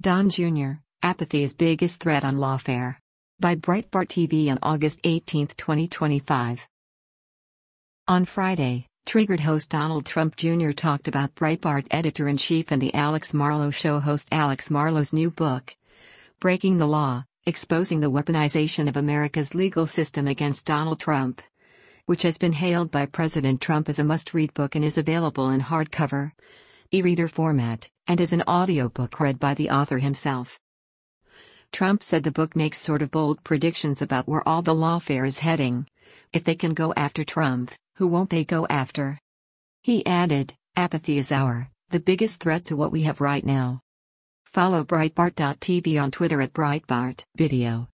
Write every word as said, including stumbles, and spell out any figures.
Don Junior, Apathy's Biggest Threat on Lawfare. By Breitbart T V on August eighteenth, twenty twenty-five. On Friday, Triggered host Donald Trump Junior talked about Breitbart editor-in-chief and The Alex Marlow Show host Alex Marlow's new book, Breaking the Law, Exposing the Weaponization of America's Legal System Against Donald Trump, which has been hailed by President Trump as a must-read book and is available in hardcover, e-reader format, and as an audiobook read by the author himself. Trump said the book makes sort of bold predictions about where all the lawfare is heading. If they can go after Trump, who won't they go after? He added, apathy is our, the biggest threat to what we have right now. Follow Breitbart dot T V on Twitter at Breitbart Video.